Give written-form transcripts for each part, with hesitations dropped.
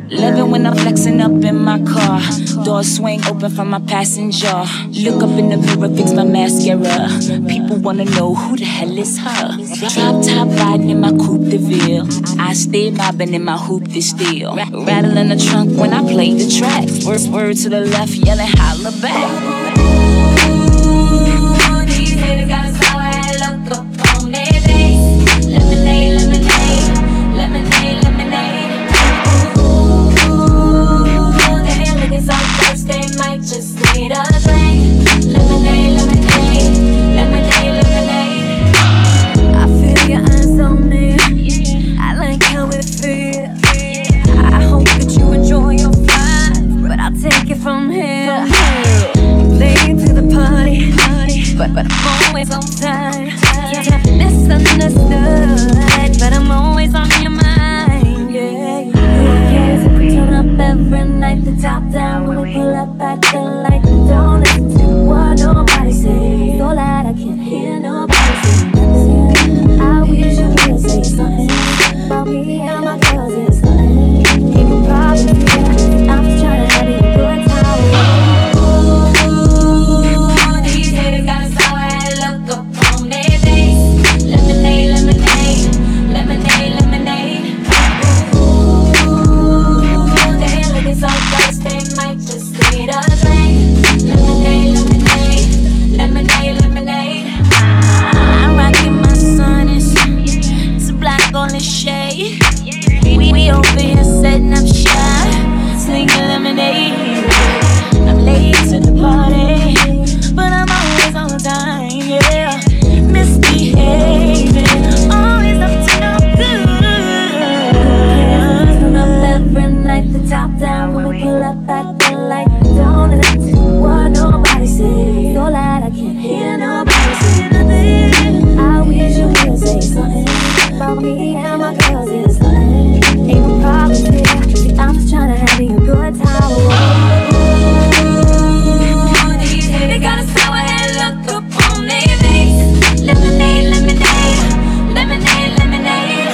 Love it when I'm flexing up in my car. Doors swing open from my passenger. Look up in the mirror, fix my mascara. People wanna know who the hell is her. Drop top riding in my coupe de ville. I stay mobbing in my hoop de steel. Rattling the trunk when I play the track. Word to the left, yelling holla back. Ooh, these haters got a sour head, look up on their face. Lemonade, lemonade, lemonade, lemonade. So first they might just need a drink. Lemonade, lemonade, lemonade, lemonade. I feel your eyes on me. I like how it feels. I hope that you enjoy your flight, but I'll take it from here. Late to the party, but I'm always on time. Yeah, misunderstood, but I'm always on your mind. Yeah. We turn up every night, the top down when we pull up at the light. Don't listen to what nobody says, so loud I can't hear nobody say nothing. I wish you would say something about me and my cousins. You can probably hear I'm just trying to have you a good time. Ooh, these haters got a sour head, look up on their face. Lemonade, lemonade, lemonade, lemonade. So first they might just need a drink. Lemonade, lemonade, lemonade, lemonade. I'm rocking my Sonics. It's a black on the shade. We over here setting up shop, slinging lemonade. I'm late to the party, but I'm always on time, yeah. Misbehaving, always up to no good. Turn up every night, the top down when we pull up at the light. Don't listen to what nobody says, so loud I can't hear nobody say nothing. I wish you would say something about me and my cousins. Ain't no problem here, I'm just trying to have you a good time. Ooh, these haters got a sour head, look up on their face. Lemonade, lemonade, lemonade, lemonade.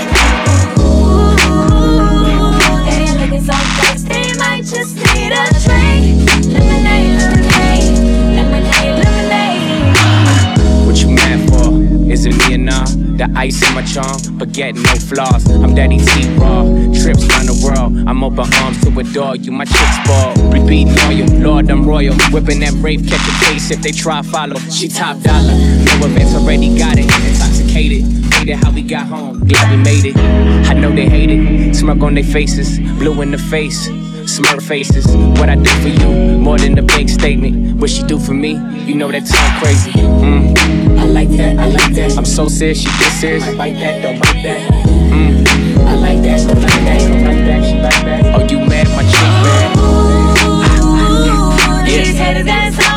Ooh, they looking so thirsty, they might just need a drink. Lemonade, lemonade, lemonade, lemonade. What you mad for? Is it me or nah? The ice in my charm, but getting no flaws. I'm Daddy T-Raw, trips round the world. I'm open arms to adore you, my chick's ball. Repeat loyal, Lord, I'm royal. Whipping that rape, catch a case if they try follow. She top dollar, no events already got it. Intoxicated, hated how we got home. Glad we made it. I know they hate it. Smirk on their faces, blue in the face. Smurf faces, what I do for you, more than a big statement. What she do for me, you know that sound crazy. I like that, I like that. I'm so serious, she get serious. I like that, don't like that. I like that, don't like that, don't like that, she like that. Oh, you mad, my chick mad. These haters got